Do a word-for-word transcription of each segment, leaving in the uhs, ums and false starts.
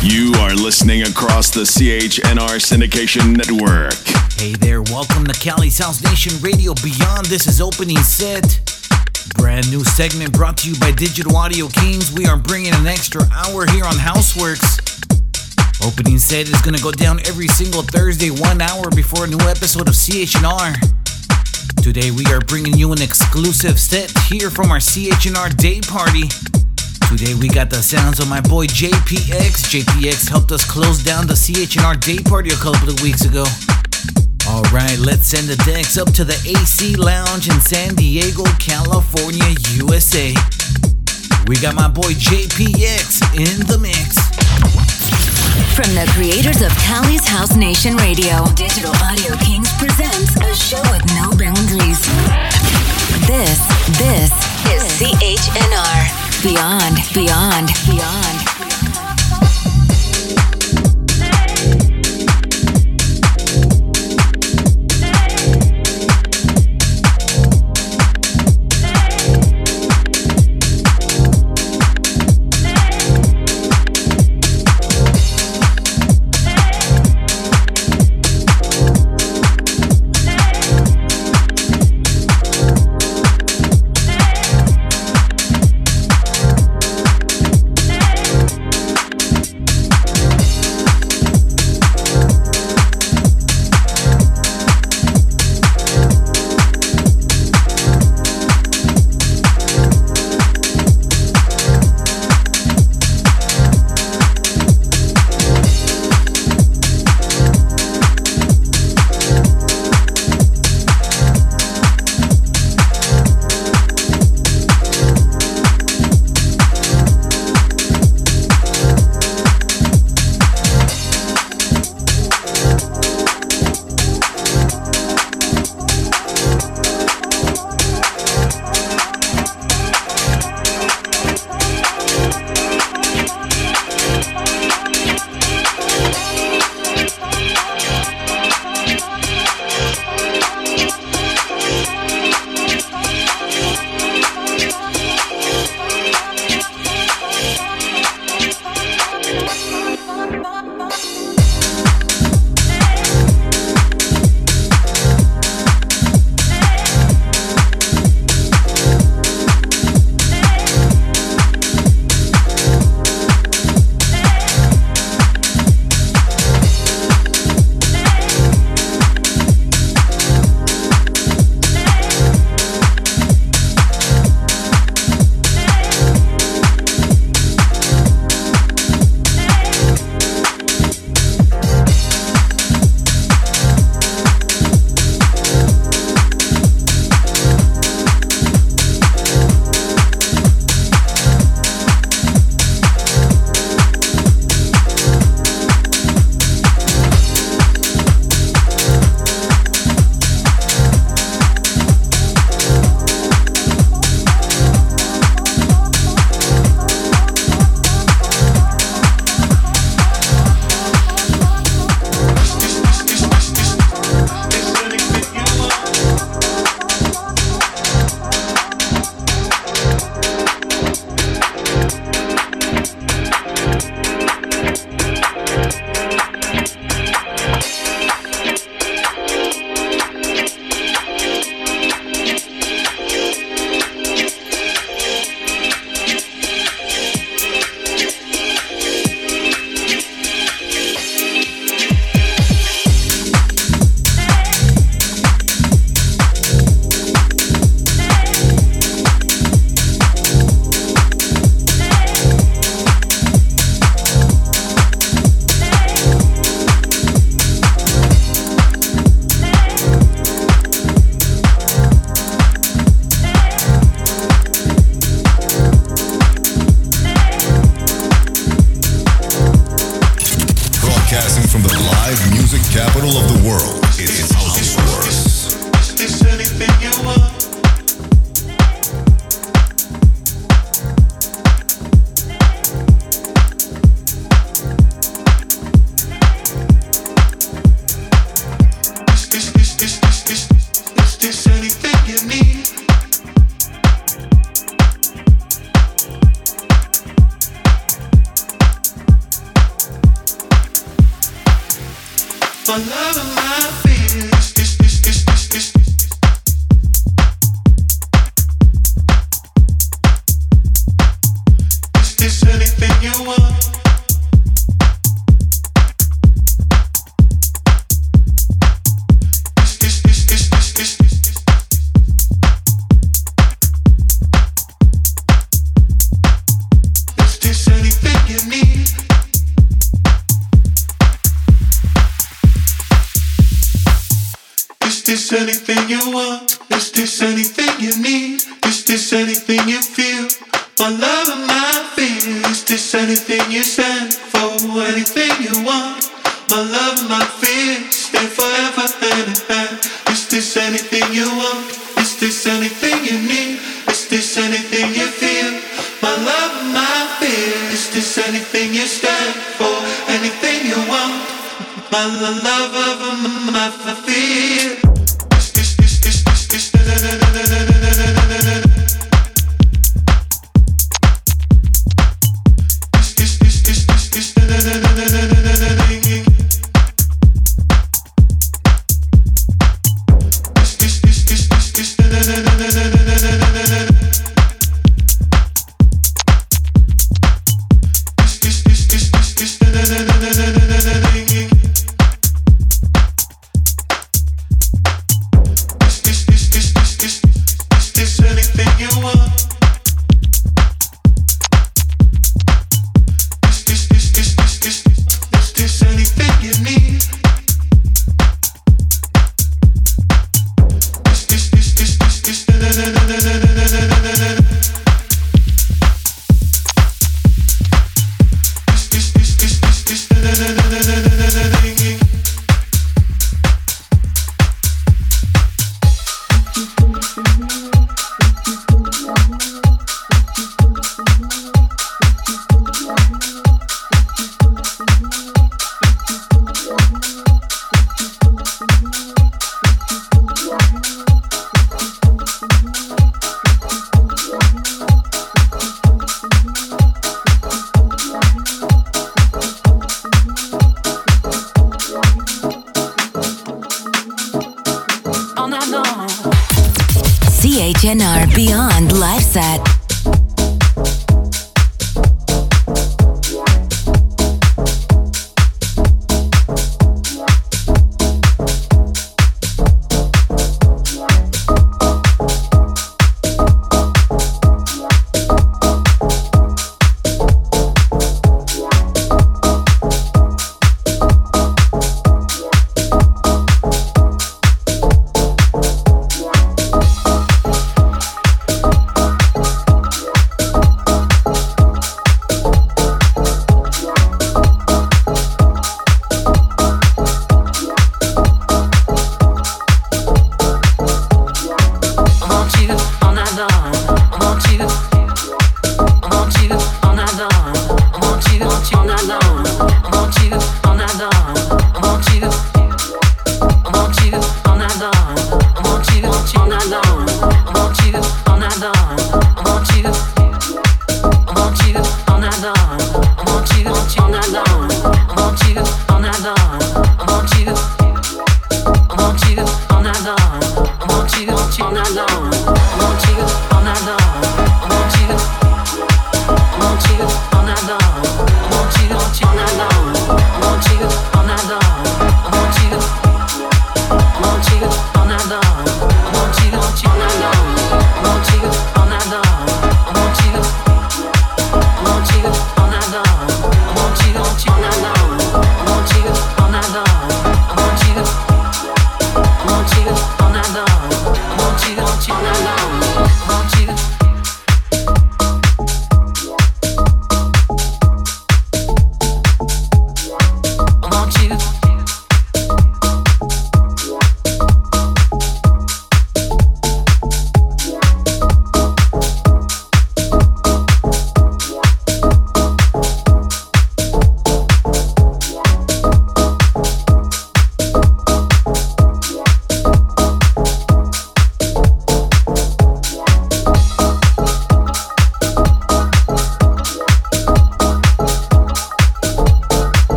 You are listening across the C H N R Syndication Network. Hey there, welcome to Cali's House Nation Radio Beyond. This is Opening Set. Brand new segment brought to you by Digital Audio Kings. We are bringing an extra hour here on Houseworks. Opening Set is going to go down every single Thursday, one hour before a new episode of C H N R. Today we are bringing you an exclusive set here from our C H N R Day Party. Today we got the sounds of my boy J P X. J P X helped us close down the C H N R Day Party a couple of weeks ago. Alright, let's send the decks up to the A C Lounge in San Diego, California, U S A. We got my boy J P X in the mix. From the creators of Cali's House Nation Radio, Digital Audio Kings presents a show with no boundaries. This, this is C H N R. Beyond, beyond, beyond. Anything you want? Is this anything you need? Is this anything you feel? My love and my fear. Is this anything you stand for? Anything you want? My love and my fear. Stay forever hand in hand. Is this anything you want? Is this anything you need? Is this anything you feel? My love and my fear. Is this anything you stand for? Anything you want? My love and my fear.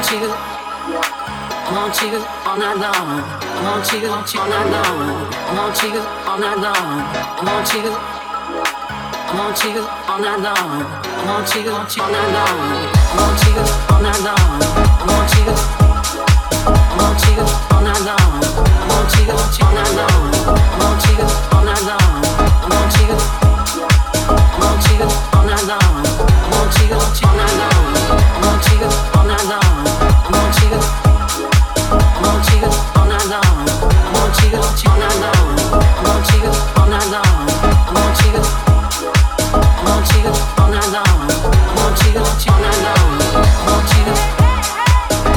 want you, I want you all night long. I want you all night long. I want you all night long. I want you, I want you all night long. I want you all night long. I want you all night long. I want you, I want you all night long. I want you all night long. I want you all night long. I want you, I want you all night long. I want you all night long. I want you all night long. I want you, I want you all night long. I want you all night long. I want you all night long. I want you, I want you all night long. I want you all night long. I want you.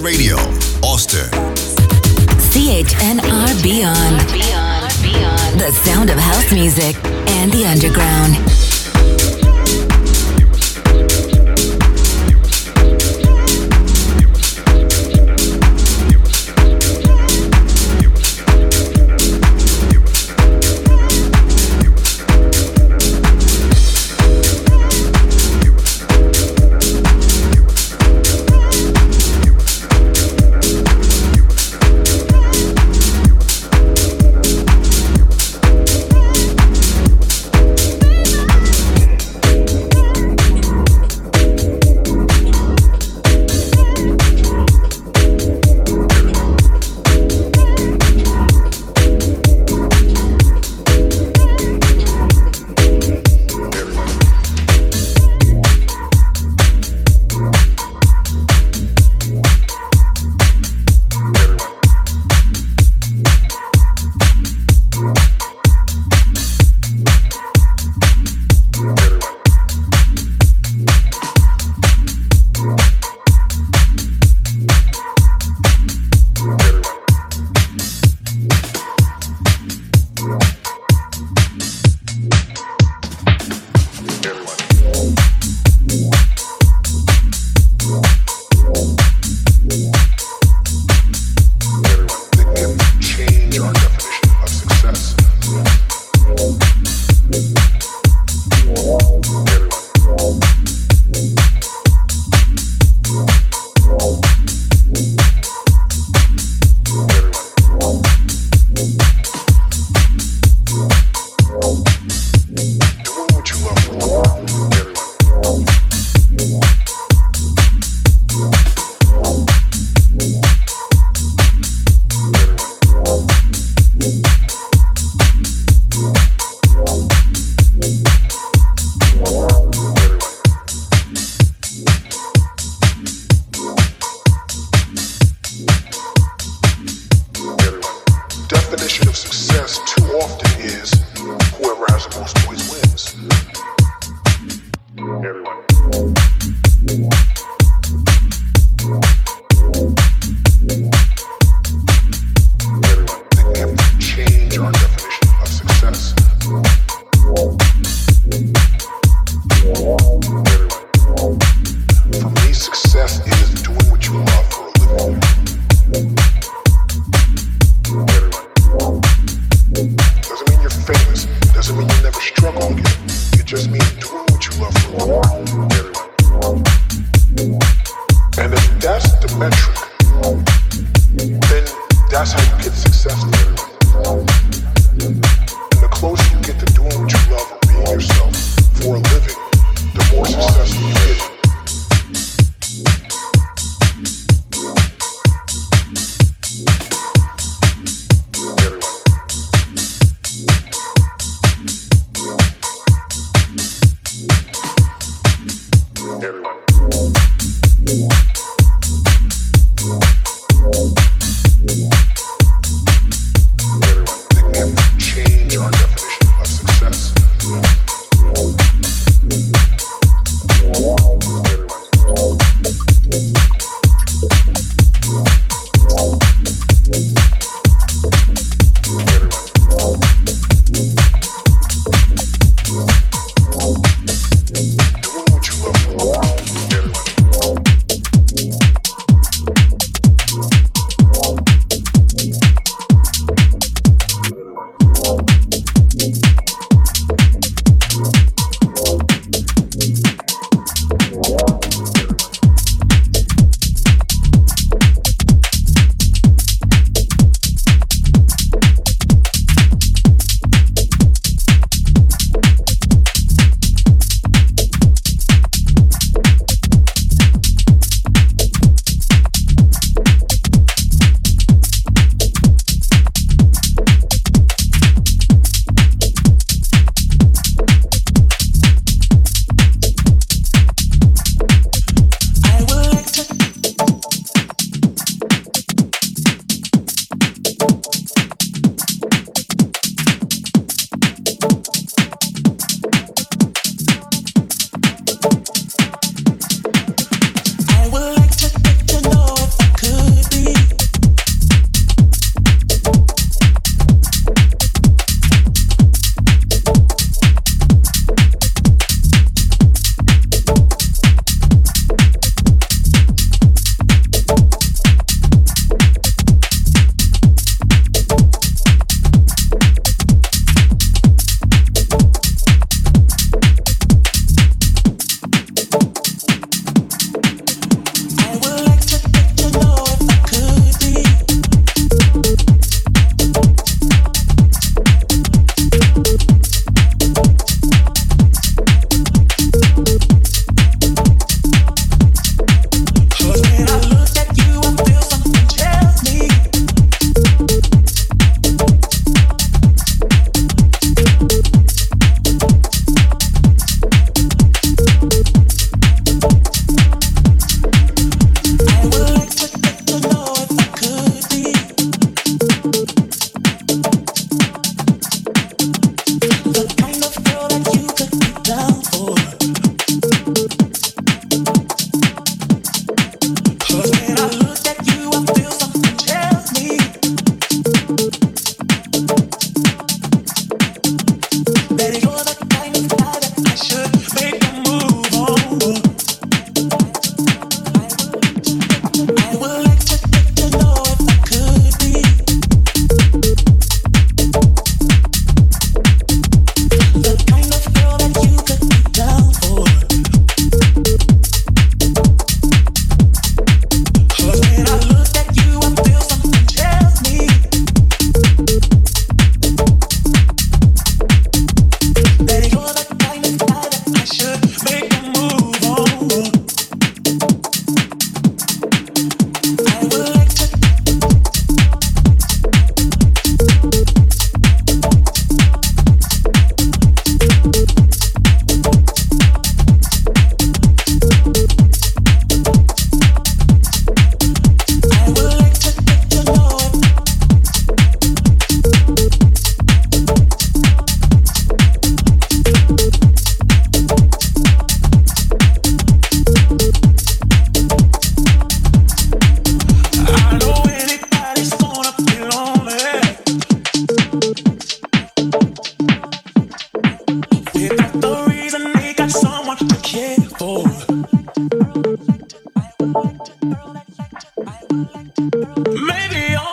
Radio, Austin. C H N R Beyond. The sound of house music and the underground.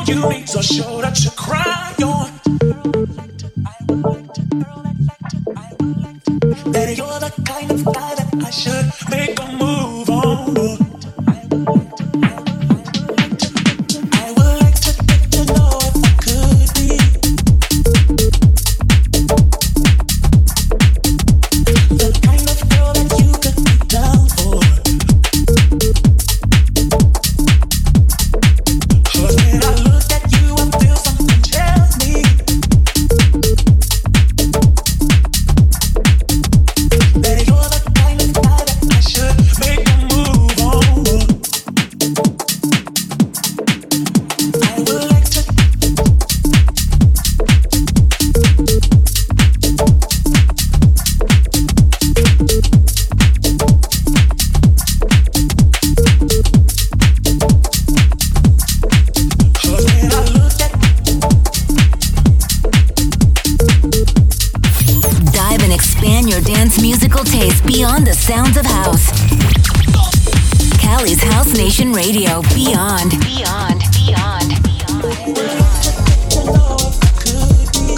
you need a shoulder to cry on. That you're the kind of guy that I should make a move on. I would like to get to know if I could be the kind of girl that you could be down for. 'Cause when I look at you, I feel something tell me that you're the kind of guy that I should make a move on. I would like to Cause when I look at Dive and expand your dance musical taste beyond the sounds of house. Cali's House Nation Radio. Beyond, beyond, beyond, beyond. to know if I could be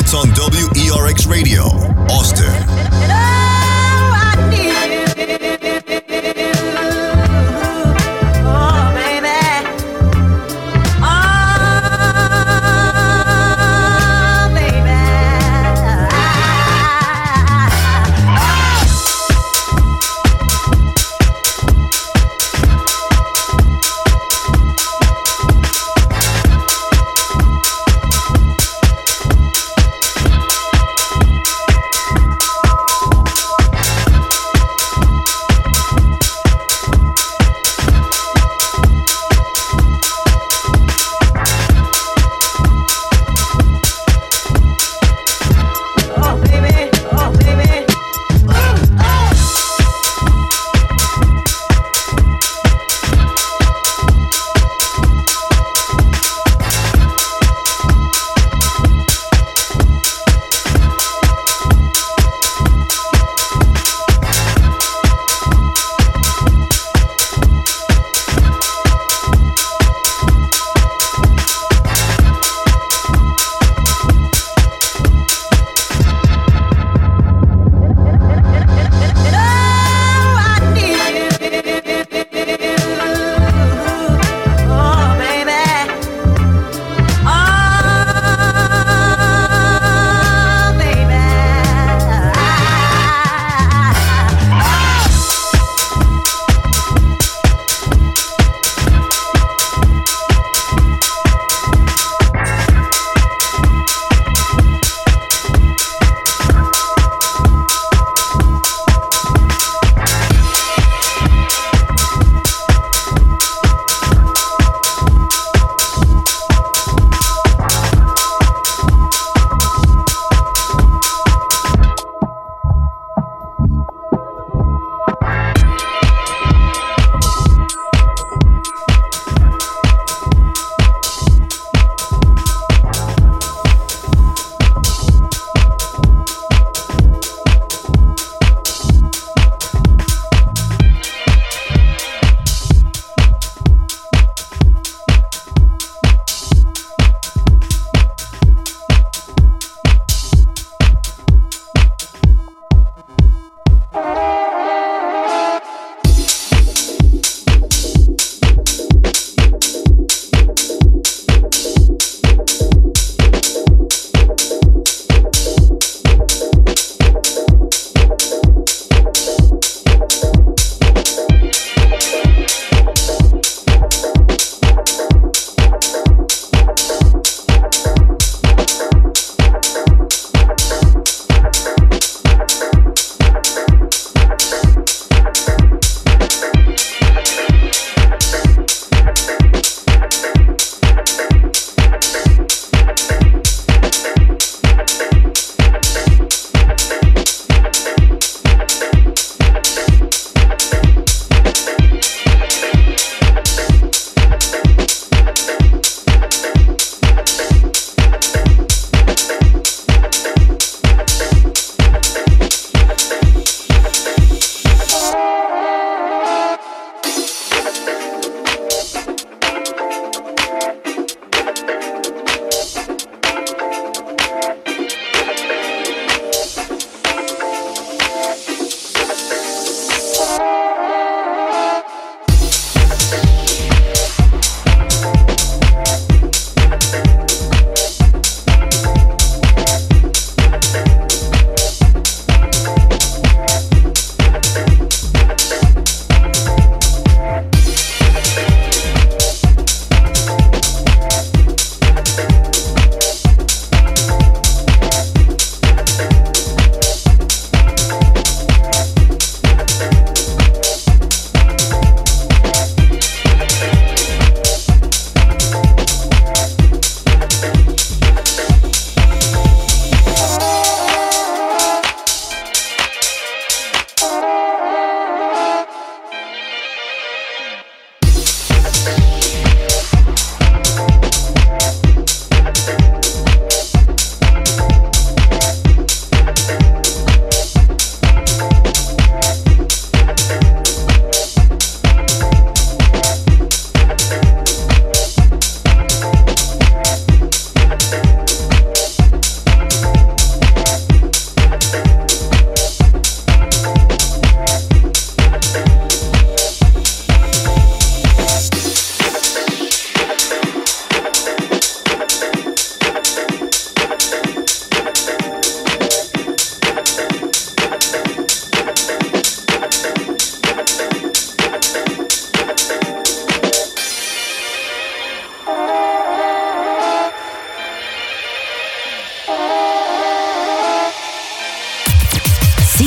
It's on W E R X Radio, Austin.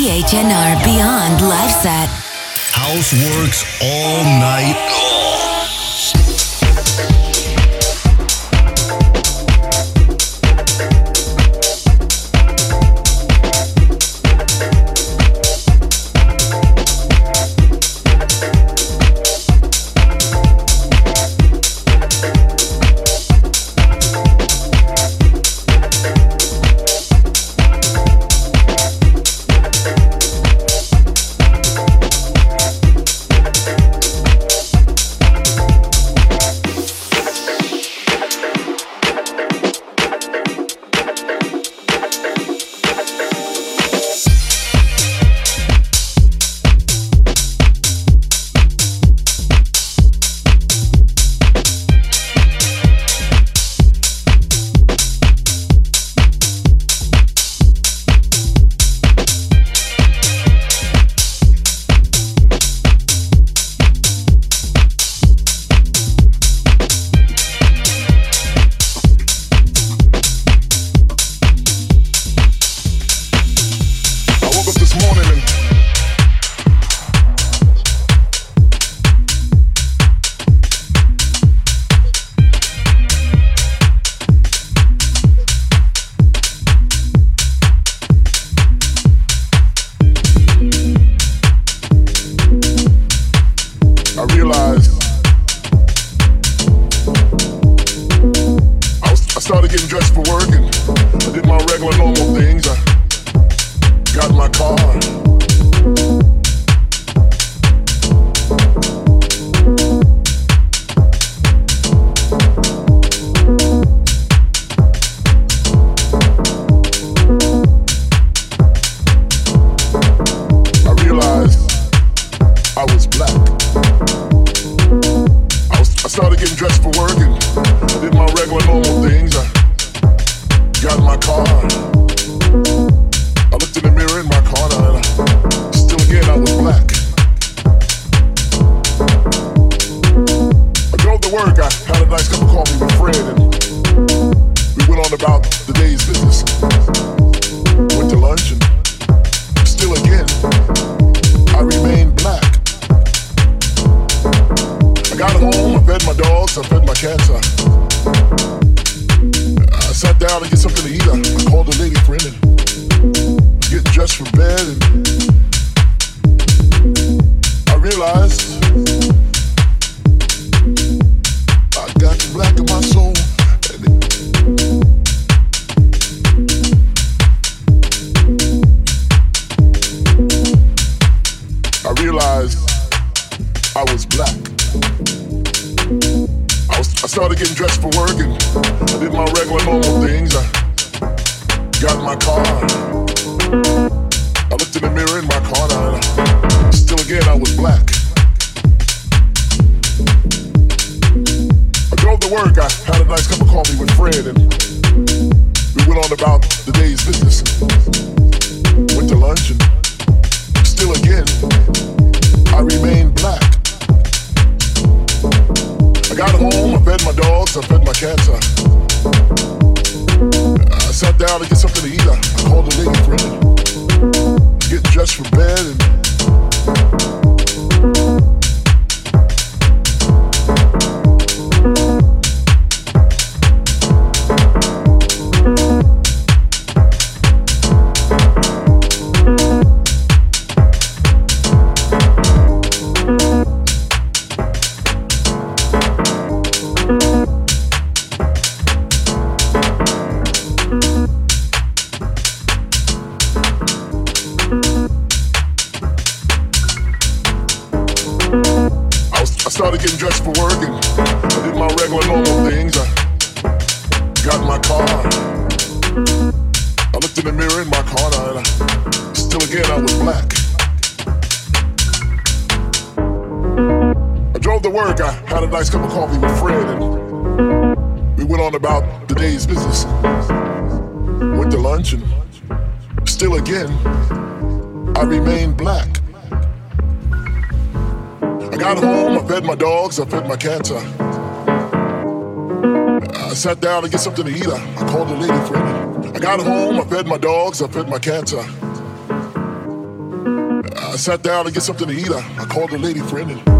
H N R Beyond live set. Houseworks all night long. I fed my cats. I sat down to get something to eat. I, I called a lady friend. I got home. I fed my dogs. I fed my cats. I, I sat down to get something to eat. I, I called a lady friend and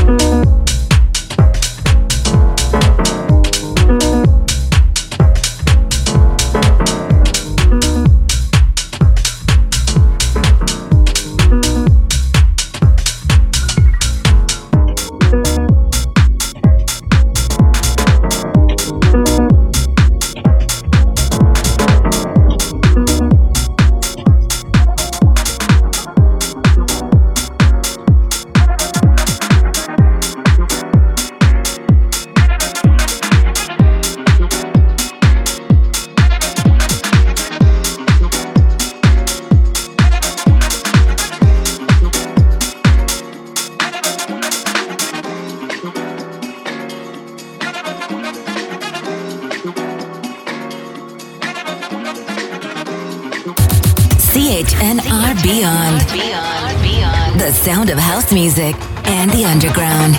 C H N R Beyond. The sound of house music and the underground.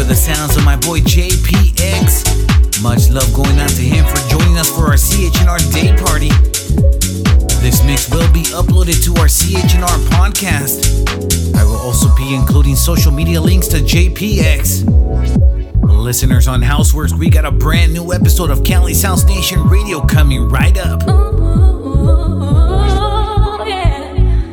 the sounds of my boy J P X. Much love going out to him for joining us for our C H N R Day Party. This mix will be uploaded to our C H N R podcast. I will also be including social media links to J P X. Listeners on Houseworks, we got a brand new episode of Cali's House Nation Radio coming right up. Ooh, yeah.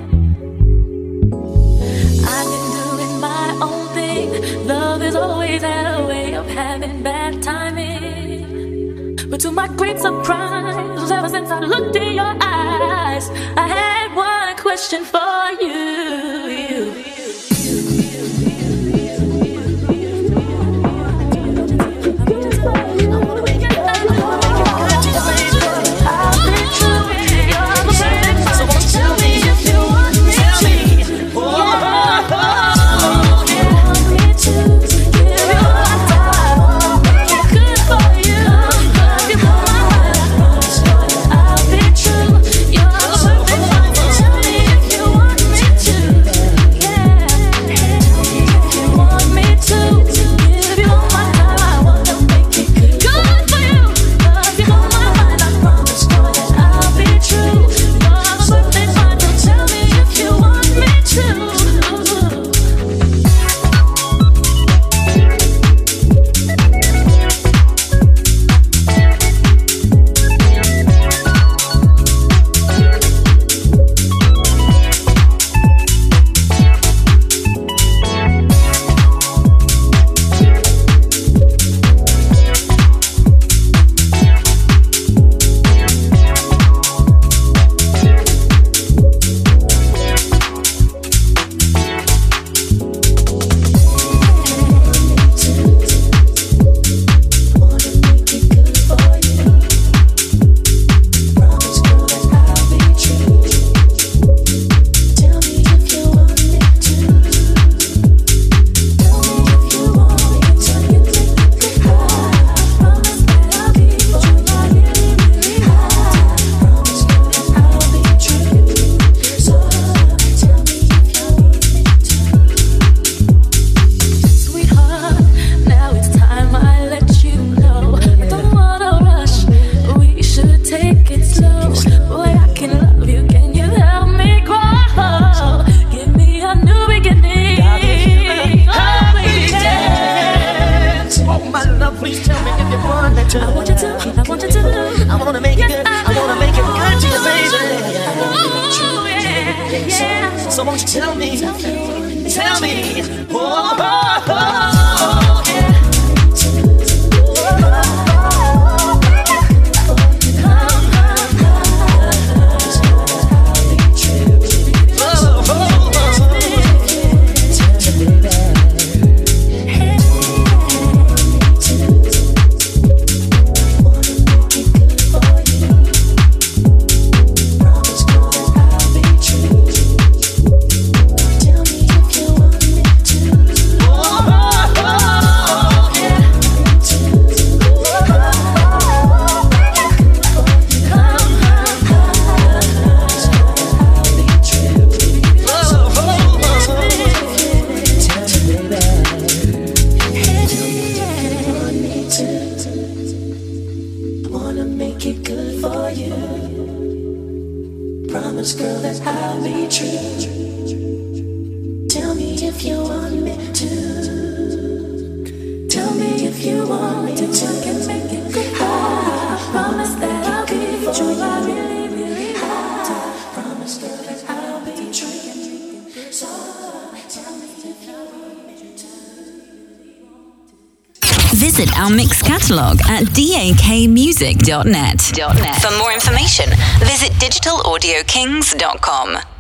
I've been doing my own thing. Love has always had a way of having bad timing. But to my great surprise, ever since I looked in your eyes, I had one question for you. you. Visit our mix catalog at d a k music dot net. For more information, visit digital audio kings dot com.